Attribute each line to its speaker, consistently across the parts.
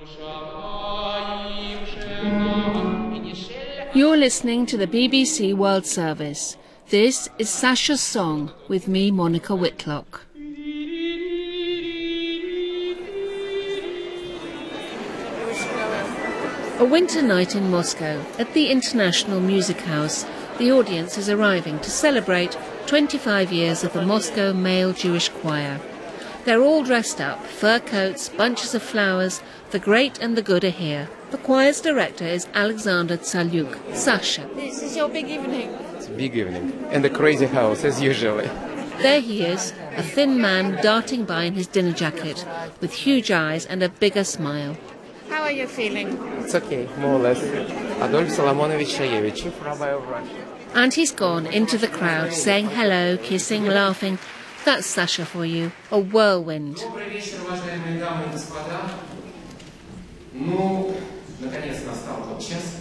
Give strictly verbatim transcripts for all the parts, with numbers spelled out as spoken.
Speaker 1: You're listening to the B B C World Service. This is Sasha's Song with me, Monica Whitlock. A winter night in Moscow at the International Music House. The audience is arriving to celebrate twenty-five years of the Moscow Male Jewish Choir. They're all dressed up, fur coats, bunches of flowers. The great and the good are here. The choir's director is Alexander Tsalyuk. Sasha.
Speaker 2: This is your big evening.
Speaker 3: It's a big evening. And a crazy house, as usually.
Speaker 1: There he is, a thin man darting by in his dinner jacket, with huge eyes and a bigger smile.
Speaker 2: How are you feeling?
Speaker 3: It's okay, more or less. Adolf Solomonovich Shayevich, chief rabbi of Russia.
Speaker 1: And he's gone into the crowd, saying hello, kissing, laughing. That's Sasha for you, a whirlwind.
Speaker 3: Ну, наконец настал тот час.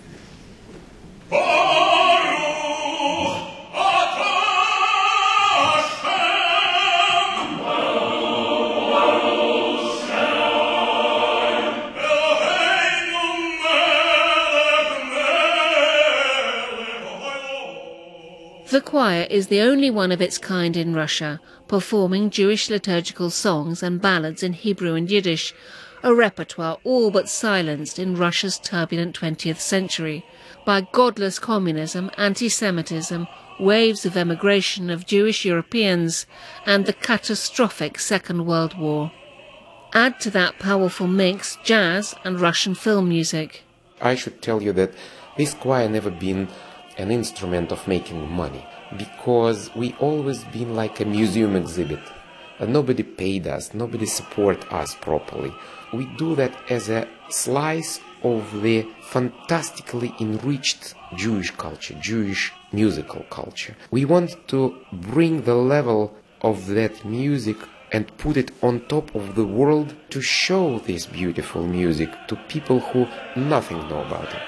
Speaker 1: The choir is the only one of its kind in Russia, performing Jewish liturgical songs and ballads in Hebrew and Yiddish, a repertoire all but silenced in Russia's turbulent twentieth century by godless communism, anti-Semitism, waves of emigration of Jewish Europeans, and the catastrophic Second World War. Add to that powerful mix jazz and Russian film music.
Speaker 3: I should tell you that this choir never been an instrument of making money, because we always been like a museum exhibit. And nobody paid us, nobody support us properly. We do that as a slice of the fantastically enriched Jewish culture, Jewish musical culture. We want to bring the level of that music and put it on top of the world to show this beautiful music to people who nothing know about it.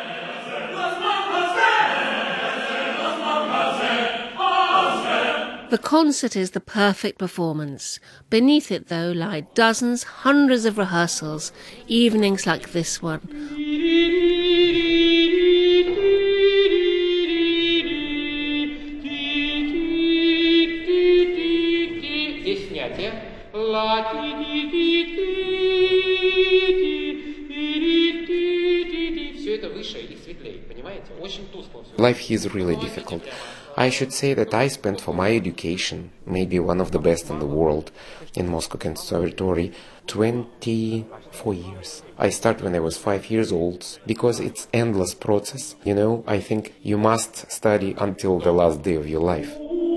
Speaker 1: The concert is the perfect performance. Beneath it, though, lie dozens, hundreds of rehearsals, evenings like this one.
Speaker 3: Life here is really difficult. I should say that I spent for my education, maybe one of the best in the world, in Moscow Conservatory, twenty-four years. I started when I was five years old, because it's endless process. You know, I think you must study until the last day of your life.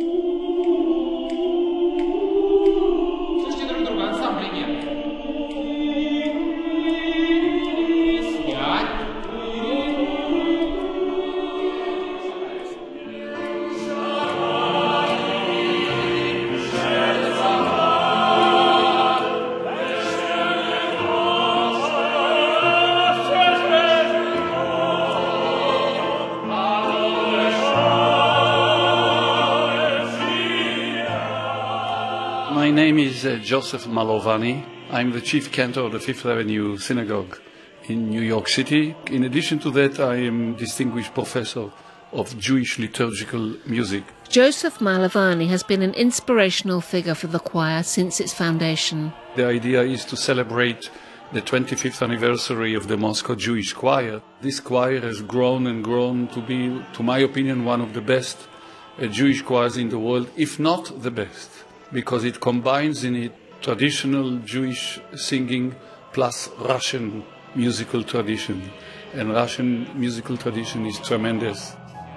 Speaker 4: My name is uh, Joseph Malovany. I'm the chief cantor of the Fifth Avenue Synagogue in New York City. In addition to that, I am distinguished professor of Jewish liturgical music.
Speaker 1: Joseph Malovany has been an inspirational figure for the choir since its foundation.
Speaker 4: The idea is to celebrate the twenty-fifth anniversary of the Moscow Jewish Choir. This choir has grown and grown to be, to my opinion, one of the best uh, Jewish choirs in the world, if not the best, because it combines in it traditional Jewish singing plus Russian musical tradition. And Russian musical tradition is tremendous.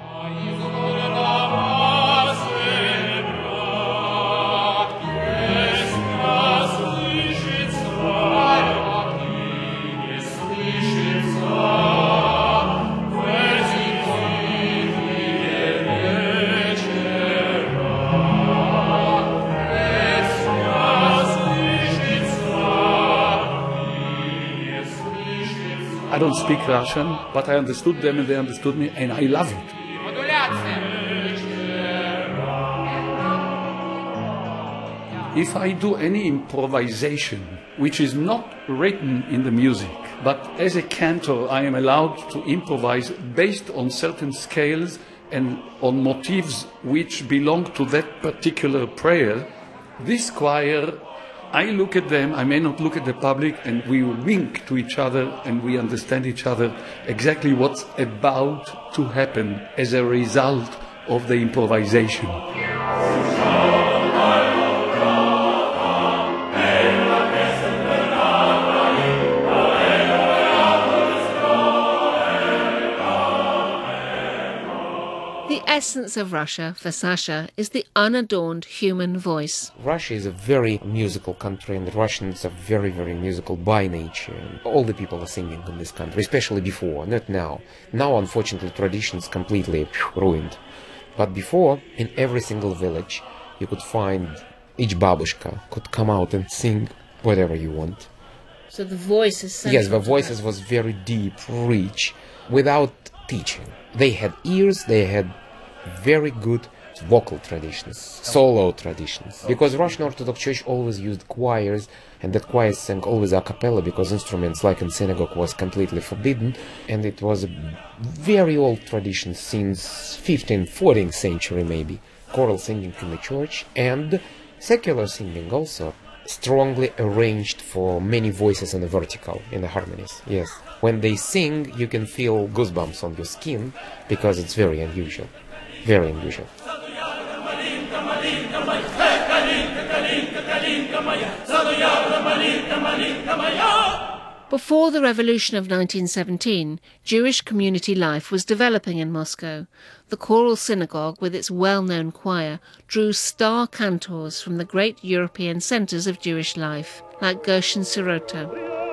Speaker 4: I don't speak Russian, but I understood them and they understood me, and I love it. if I do any improvisation, which is not written in the music, but as a cantor I am allowed to improvise based on certain scales and on motifs which belong to that particular prayer, this choir, I look at them, I may not look at the public, and we wink to each other and we understand each other exactly what's about to happen as a result of the improvisation.
Speaker 1: The essence of Russia, for Sasha, is the unadorned human voice.
Speaker 3: Russia is a very musical country, and the Russians are very, very musical by nature. And all the people are singing in this country, especially before, not now. Now, unfortunately, tradition is completely ruined. But before, in every single village, you could find each babushka could come out and sing whatever you want.
Speaker 1: So the voice is central.
Speaker 3: Yes, the voices was very deep, rich, without teaching. They had ears, they had very good vocal traditions, solo traditions. Because Russian Orthodox Church always used choirs, and that choirs sang always a cappella, because instruments like in synagogue was completely forbidden, and it was a very old tradition since fifteenth, fourteenth century maybe. Choral singing in the church and secular singing also, strongly arranged for many voices in the vertical, in the harmonies, yes. When they sing, you can feel goosebumps on your skin, because it's very unusual, very unusual.
Speaker 1: Before the revolution of nineteen seventeen, Jewish community life was developing in Moscow. The choral synagogue, with its well-known choir, drew star cantors from the great European centres of Jewish life, like Gershon Sirota.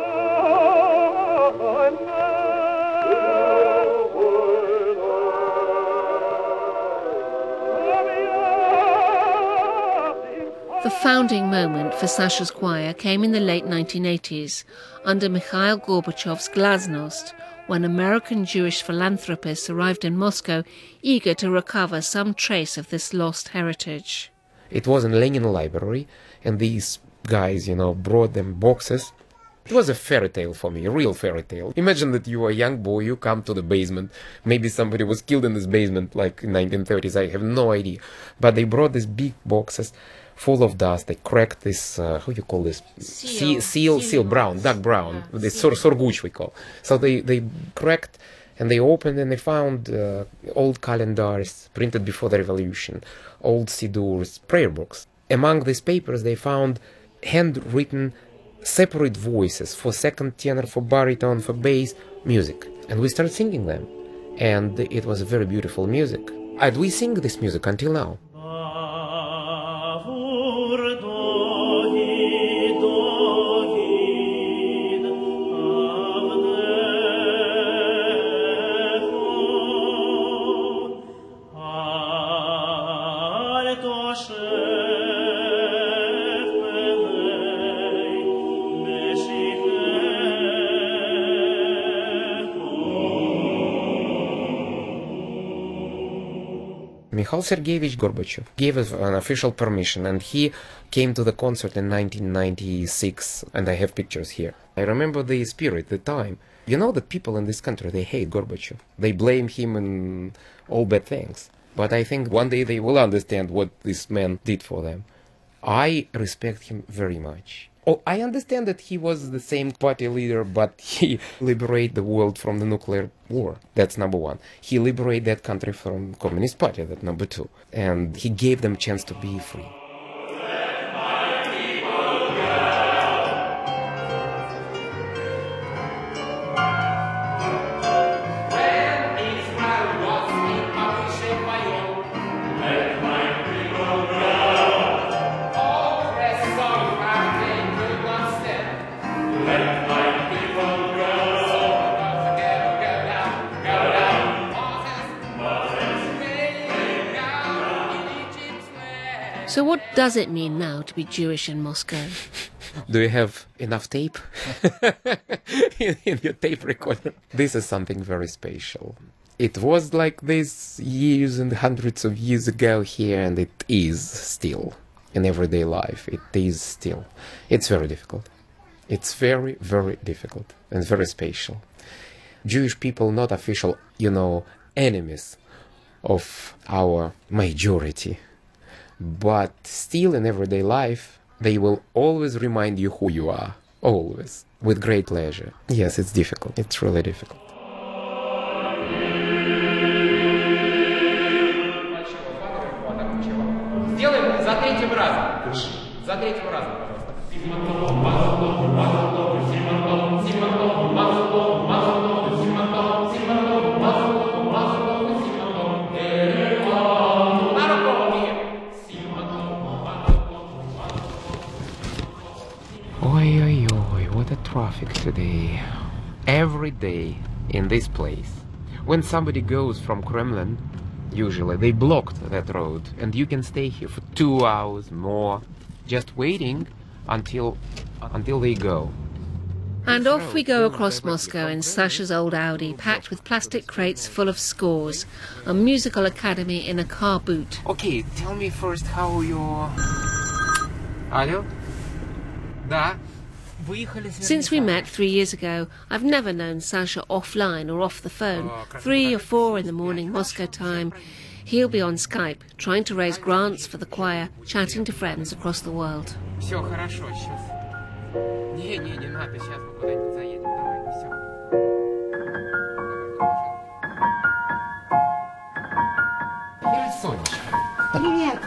Speaker 1: The founding moment for Sasha's choir came in the late nineteen eighties, under Mikhail Gorbachev's Glasnost, when American Jewish philanthropists arrived in Moscow eager to recover some trace of this lost heritage.
Speaker 3: It was in Lenin Library, and these guys, you know, brought them boxes. It was a fairy tale for me, a real fairy tale. Imagine that you are a young boy, you come to the basement, maybe somebody was killed in this basement like in nineteen thirties, I have no idea. But they brought these big boxes full of dust. They cracked this, uh, how do you call this?
Speaker 1: Seal.
Speaker 3: Seal, seal, seal brown, dark brown, yeah, this sor sorguch we call. So they, they cracked and they opened and they found uh, old calendars printed before the revolution, old sidurs, prayer books. Among these papers they found handwritten separate voices for second tenor, for baritone, for bass, music. And we started singing them. And it was a very beautiful music. And we sing this music until now. Mikhail Sergeyevich Gorbachev gave us an official permission, and he came to the concert in nineteen ninety-six, and I have pictures here. I remember the spirit, the time. You know that people in this country, they hate Gorbachev. They blame him in all bad things. But I think one day they will understand what this man did for them. I respect him very much. Oh, I understand that he was the same party leader, but he liberated the world from the nuclear war. That's number one. He liberated that country from the Communist Party. That's number two. And he gave them a chance to be free.
Speaker 1: So what does it mean now to be Jewish in Moscow?
Speaker 3: Do you have enough tape in, in your tape recorder? This is something very special. It was like this years and hundreds of years ago here, and it is still. in everyday life. It is still. It's very difficult. It's very, very difficult and very special. Jewish people not official, you know, enemies of our majority. But still in everyday life, they will always remind you who you are. Always. With great pleasure. Yes, it's difficult. It's really difficult.
Speaker 5: Сделаем за третьим разом. За третьим разом, пожалуйста.
Speaker 3: Oi, oi, oi, what a traffic today. Every day in this place. When somebody goes from Kremlin, usually they blocked that road, and you can stay here for two hours more, just waiting until until they go.
Speaker 1: And off we go across Moscow in Sasha's old Audi, packed with plastic crates full of scores, a musical academy in a car boot.
Speaker 3: Okay, tell me first how your... Алло? Да?
Speaker 1: Since we met three years ago, I've never known Sasha offline or off the phone. Three or four in the morning Moscow time, he'll be on Skype, trying to raise grants for the choir, chatting to friends across the world.
Speaker 3: Все хорошо, сейчас. Не, не, не надо, сейчас мы куда-нибудь заедем, давай, все. Привет, Сонечка.
Speaker 2: Привет.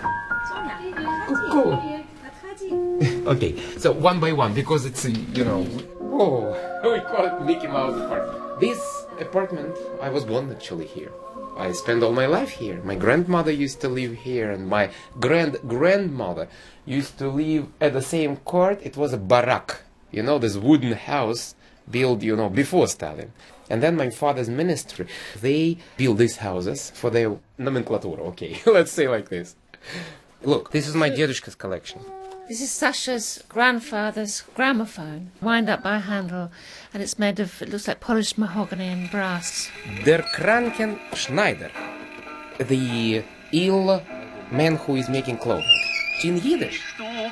Speaker 3: Cool. Okay, so one by one, because it's, you know, oh, we call it Mickey Mouse apartment. This apartment, I was born actually here. I spent all my life here. My grandmother used to live here, and my grand-grandmother used to live at the same court. It was a barak, you know, this wooden house built, you know, before Stalin. And then my father's ministry, they built these houses for their nomenclatura, okay, let's say like this. Look, this is my dedushka's collection.
Speaker 2: This is Sasha's grandfather's gramophone, wind up by handle, and it's made of, it looks like polished mahogany and brass.
Speaker 3: Der Kranken Schneider, the ill man who is making clothing. In Yiddish.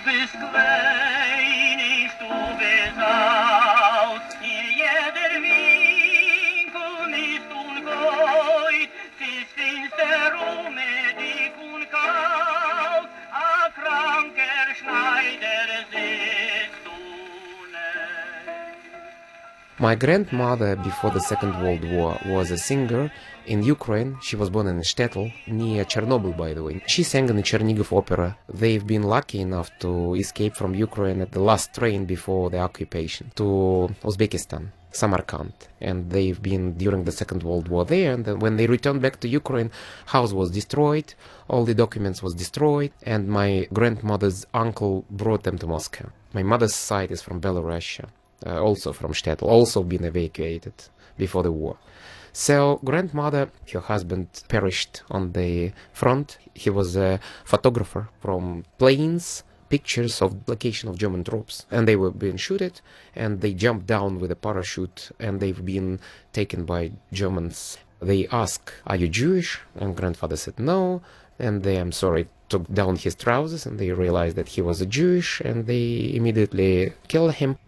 Speaker 3: My grandmother, before the Second World War, was a singer in Ukraine. She was born in Shtetl, near Chernobyl, by the way. She sang in the Chernigov Opera. They've been lucky enough to escape from Ukraine at the last train before the occupation to Uzbekistan, Samarkand. And they've been during the Second World War there. And then when they returned back to Ukraine, house was destroyed, all the documents was destroyed, and my grandmother's uncle brought them to Moscow. My mother's side is from Belarusia. Uh, also from Shtetl, also been evacuated before the war. So grandmother, her husband perished on the front. He was a photographer from planes, pictures of location of German troops, and they were being shooted, and they jumped down with a parachute, and they've been taken by Germans. They asked, "Are you Jewish?" And grandfather said no, and they, I'm sorry, took down his trousers, and they realized that he was a Jewish, and they immediately killed him.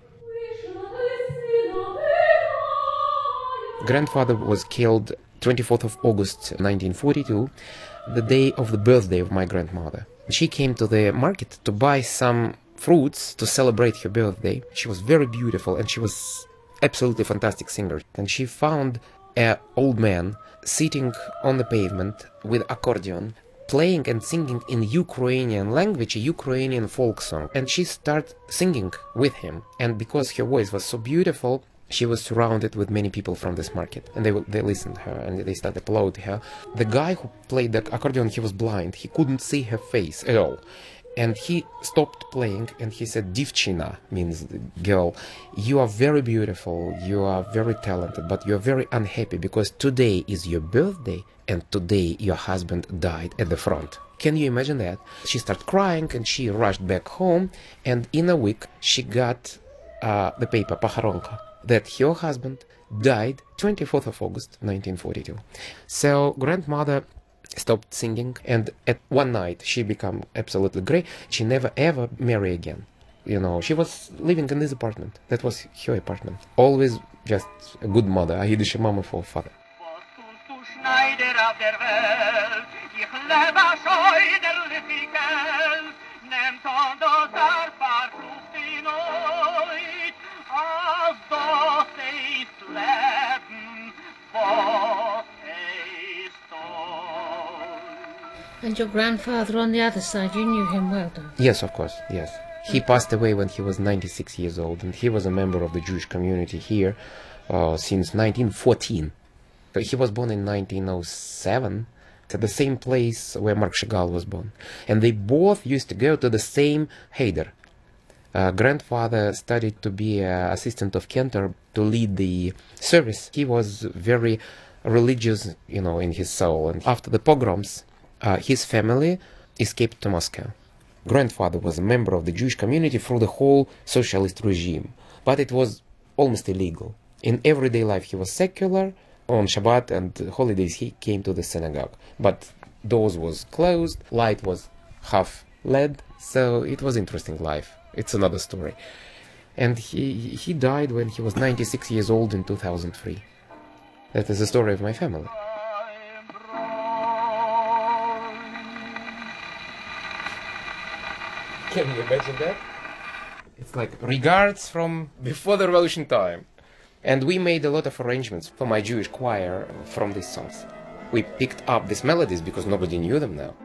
Speaker 3: Grandfather was killed twenty-fourth of August nineteen forty-two, the day of the birthday of my grandmother. She came to the market to buy some fruits to celebrate her birthday. She was very beautiful, and she was absolutely fantastic singer. And she found an old man sitting on the pavement with accordion, playing and singing in Ukrainian language, a Ukrainian folk song. And she started singing with him. And because her voice was so beautiful, she was surrounded with many people from this market, and they they listened to her, and they started applauding her. The guy who played the accordion, he was blind. He couldn't see her face at all. And he stopped playing, and he said, "Divchina," means girl, you are very beautiful, you are very talented, but you are very unhappy because today is your birthday, and today your husband died at the front." Can you imagine that? She started crying, and she rushed back home, and in a week, she got uh, the paper, Paharonka, that her husband died twenty-fourth of August nineteen forty-two. So grandmother stopped singing, and at one night she became absolutely great. She never ever marry again. You know, she was living in this apartment. That was her apartment. Always just a good mother, a Yiddish mama for father.
Speaker 2: And your grandfather on the other side, you knew him well, though?
Speaker 3: Yes, of course, yes. He passed away when he was ninety-six years old, and he was a member of the Jewish community here uh, since nineteen fourteen. But he was born in nineteen oh seven, at the same place where Marc Chagall was born. And they both used to go to the same Cheder. Uh, grandfather studied to be an assistant of Cantor to lead the service. He was very religious, you know, in his soul. And after the pogroms, uh, his family escaped to Moscow. Grandfather was a member of the Jewish community through the whole socialist regime, but it was almost illegal. In everyday life he was secular. On Shabbat and holidays he came to the synagogue, but doors was closed, light was half L E D, so it was interesting life. It's another story. And he he died when he was ninety-six years old in two thousand three. That is the story of my family. Can you imagine that? It's like regards from before the revolution time. And we made a lot of arrangements for my Jewish choir from these songs. We picked up these melodies because nobody knew them now.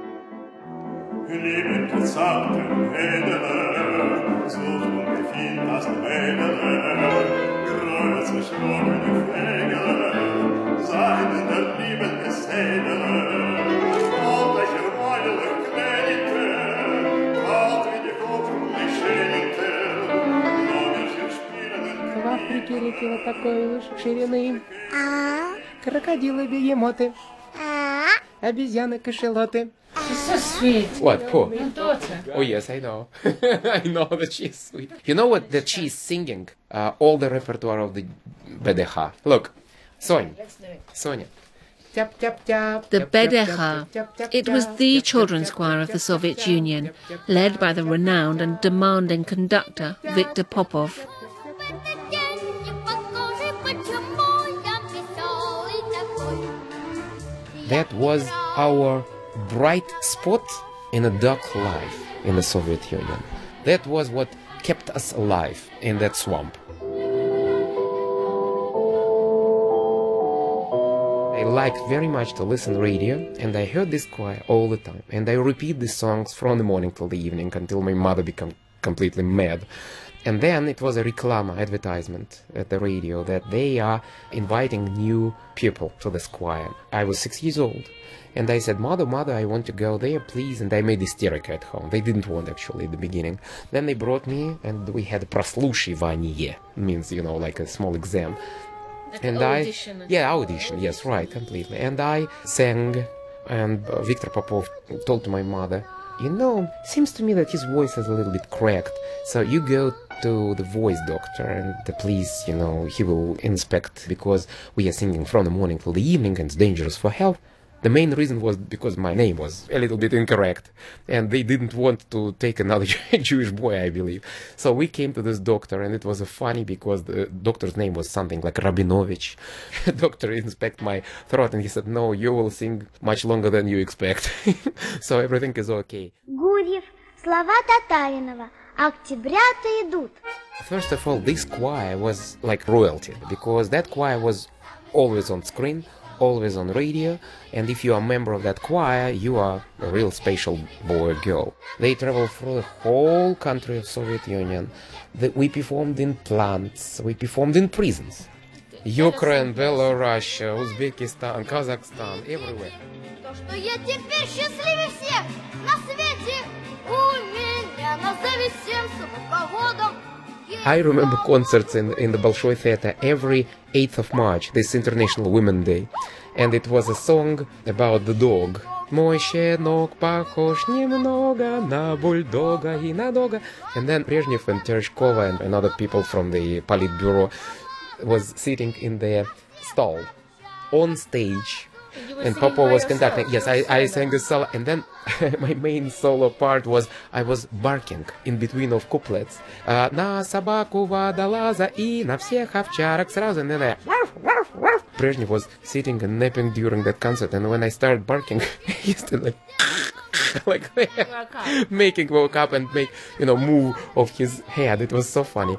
Speaker 6: В Африке реки вот такой ширины. Крокодилы-бегемоты. Обезьяны, кашелоты.
Speaker 2: She's so sweet.
Speaker 3: What? Who?
Speaker 2: Your daughter.
Speaker 3: Oh yes, I know. I know that she's sweet. You know what? That she's singing uh, all the repertoire of the Bedecha. Look, Sonia.
Speaker 2: Let's do it.
Speaker 3: Sonia.
Speaker 1: The Bedecha. It was the children's choir of the Soviet Union, led by the renowned and demanding conductor Viktor Popov.
Speaker 3: That was our bright spot in a dark life in the Soviet Union. That was what kept us alive in that swamp. I liked very much to listen radio, and I heard this choir all the time. And I repeat these songs from the morning till the evening until my mother became completely mad. And then it was a reclama advertisement at the radio that they are inviting new people to this choir. I was six years old. And I said, mother, mother, I want to go there, please. And I made hysterica at home. They didn't want, actually, at the beginning. Then they brought me, and we had прослушивание. Means, you know, like a small exam.
Speaker 2: Like
Speaker 3: and
Speaker 2: audition.
Speaker 3: I, yeah, audition, yes, right, completely. And I sang, and uh, Viktor Popov told to my mother, you know, seems to me that his voice is a little bit cracked. So you go to the voice doctor, and uh, please, you know, he will inspect, because we are singing from the morning till the evening, and it's dangerous for health. The main reason was because my name was a little bit incorrect, and they didn't want to take another Jewish boy, I believe. So we came to this doctor, and it was uh, funny because the doctor's name was something like Rabinovich. The doctor inspected my throat, and he said, no, you will sing much longer than you expect. So everything is okay.
Speaker 7: Гурьев, слова Татаринова, октябрята идут.
Speaker 3: First of all, this choir was like royalty, because that choir was always on screen, always on radio, and if you are a member of that choir, you are a real special boy or girl. They traveled through the whole country of Soviet Union. The, we performed in plants, we performed in prisons. Ukraine, Belarus, Uzbekistan, Kazakhstan, everywhere.
Speaker 7: То, что я теперь счастливее всех на свете, у меня назови всем свободом.
Speaker 3: I remember concerts in, in the Bolshoi Theater every eighth of March, this International Women's Day. And it was a song about the dog. Мой щенок похож немного на бульдога и на дога. And then Brezhnev and Tereshkova and, and other people from the Politburo was sitting in their stall on stage.
Speaker 2: You were
Speaker 3: and
Speaker 2: singing
Speaker 3: Popov
Speaker 2: by
Speaker 3: was
Speaker 2: yourself,
Speaker 3: conducting. Yes,
Speaker 2: your
Speaker 3: I, I
Speaker 2: solo.
Speaker 3: sang a solo, and then my main solo part was I was barking in between of couplets. Uh, на собаку водолаза и на всех овчарок сразу. And then I... Brezhnev was sitting and napping during that concert, and when I started barking, he used to like... like
Speaker 2: Woke up.
Speaker 3: making woke up and make, you know, move of his head. It was so funny.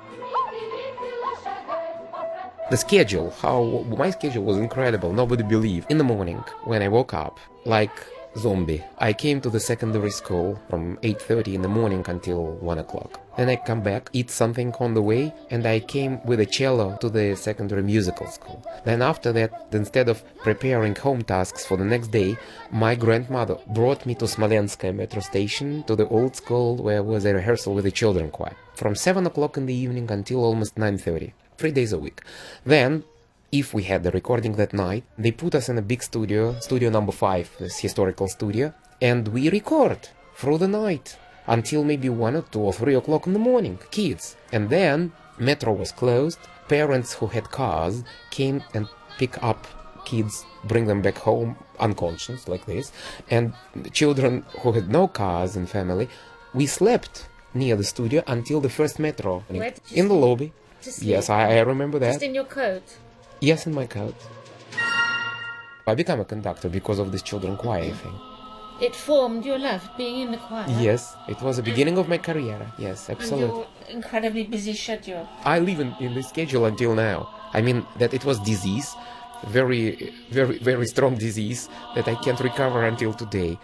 Speaker 3: The schedule, how my schedule was incredible, nobody believed. In the morning, when I woke up, like zombie, I came to the secondary school from eight thirty in the morning until one o'clock. Then I come back, eat something on the way, and I came with a cello to the secondary musical school. Then after that, instead of preparing home tasks for the next day, my grandmother brought me to Smolenskaya metro station, to the old school where was a rehearsal with the children choir. From seven o'clock in the evening until almost nine thirty. Three days a week. Then, if we had the recording that night, they put us in a big studio, studio number five, this historical studio, and we record through the night until maybe one or two or three o'clock in the morning, kids. And then metro was closed. Parents who had cars came and pick up kids, bring them back home unconscious like this, and children who had no cars and family, we slept near the studio until the first metro.
Speaker 2: Where did you
Speaker 3: in the
Speaker 2: sleep?
Speaker 3: lobby.
Speaker 2: To sleep?
Speaker 3: Yes, I, I remember that.
Speaker 2: Just in your coat?
Speaker 3: Yes, in my coat. I became a conductor because of this children choir thing.
Speaker 2: It formed your love, being in the choir?
Speaker 3: Yes, it was the beginning of my career. Yes,
Speaker 2: And
Speaker 3: absolutely.
Speaker 2: your incredibly busy schedule.
Speaker 3: I live in, in this schedule until now. I mean, that it was disease, very, very, very strong disease that I can't recover until today.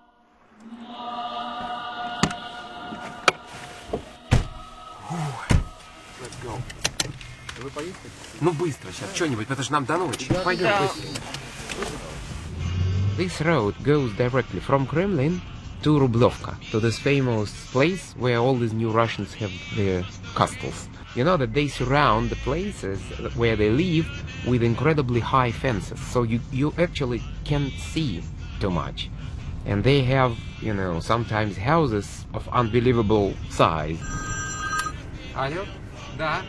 Speaker 3: Let's go. Ну быстро, сейчас что-нибудь, потому что нам до ночи. Пойдем быстрее. This road goes directly from Kremlin to Rublovka, to this famous place where all these new Russians have their castles. You know that they surround the places where they live with incredibly high fences, so you, you actually can't see too much. And they have, you know, sometimes houses of unbelievable size. Алло? Да?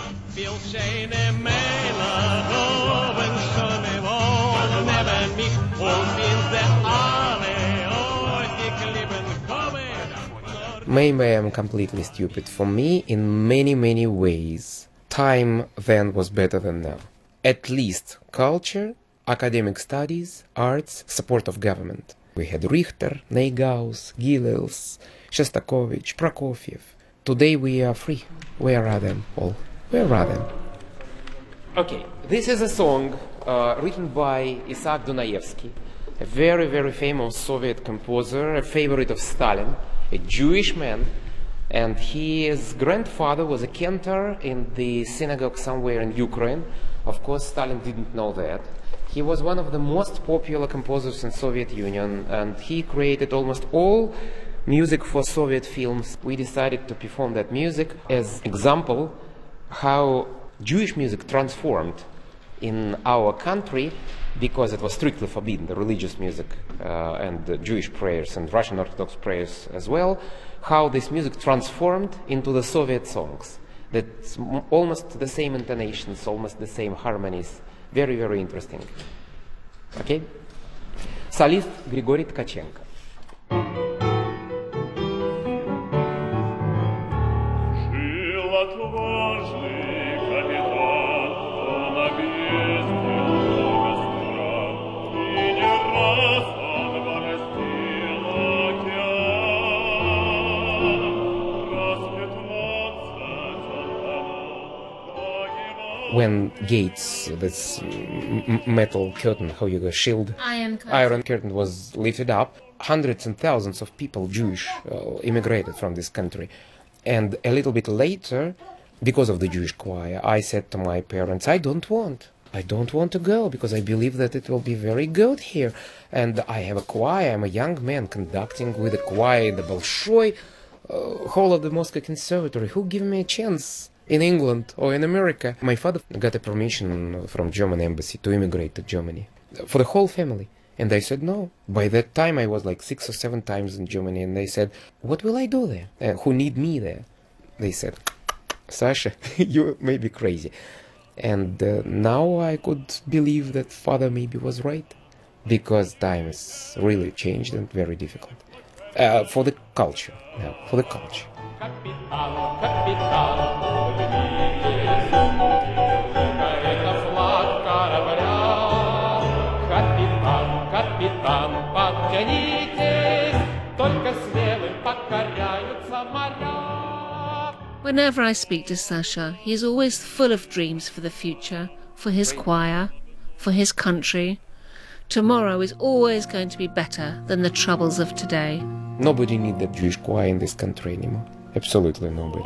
Speaker 3: Maybe I am completely stupid. For me, in many, many ways, time then was better than now. At least culture, academic studies, arts, support of government. We had Richter, Neugaus, Gilels, Shostakovich, Prokofiev. Today we are free. Where are them all? Where are them? Okay, this is a song uh, written by Isaac Dunaevsky, a very, very famous Soviet composer, a favorite of Stalin, a Jewish man, and his grandfather was a cantor in the synagogue somewhere in Ukraine. Of course, Stalin didn't know that. He was one of the most popular composers in Soviet Union, and he created almost all music for Soviet films. We decided to perform that music as example how Jewish music transformed in our country because it was strictly forbidden, the religious music uh, and the Jewish prayers and Russian Orthodox prayers as well, how this music transformed into the Soviet songs. That's m- almost the same intonations, almost the same harmonies. Very, very interesting. Okay? Solist Grigory Tkachenko. When gates, this m- metal curtain, how you go, shield,
Speaker 2: Iron curtain.
Speaker 3: iron curtain was lifted up, hundreds and thousands of people, Jewish, uh, immigrated from this country. And a little bit later, because of the Jewish choir, I said to my parents, I don't want. I don't want to go because I believe that it will be very good here. And I have a choir, I'm a young man conducting with a choir in the Bolshoi uh, hall of the Moscow Conservatory. Who give me a chance in England or in America? My father got a permission from German embassy to immigrate to Germany for the whole family. And I said no. By that time I was like six or seven times in Germany, and they said, what will I do there? Uh, who need me there? They said, Sasha, you may be crazy. And uh, now I could believe that father maybe was right. because time has really changed and very difficult. Uh, for the culture, yeah, for the culture.
Speaker 5: Капитан, капитан, это флаг корабля. Капитан, капитан, подтянитесь, только смелым покоряются моря.
Speaker 1: Whenever I speak to Sasha, he is always full of dreams for the future, for his choir, for his country. Tomorrow is always going to be better than the troubles of today.
Speaker 3: Nobody needs the Jewish choir in this country anymore. Absolutely nobody.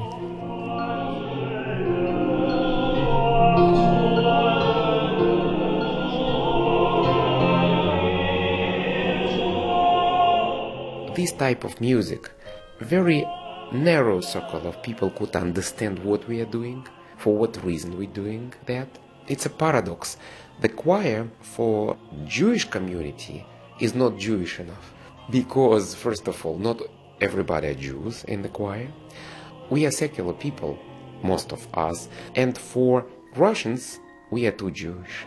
Speaker 3: This type of music, very narrow circle of people could understand what we are doing, for what reason we're doing that. It's a paradox. The choir for Jewish community is not Jewish enough because, first of all, not everybody are Jews in the choir. We are secular people, most of us, and for Russians, we are too Jewish.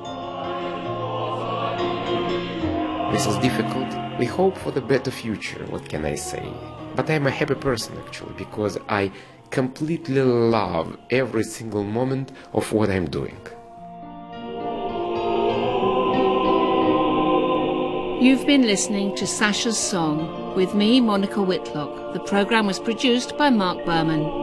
Speaker 3: This is difficult. We hope for the better future, what can I say? But I'm a happy person actually, because I completely love every single moment of what I'm doing.
Speaker 1: You've been listening to Sasha's Song with me, Monica Whitlock. The programme was produced by Mark Berman.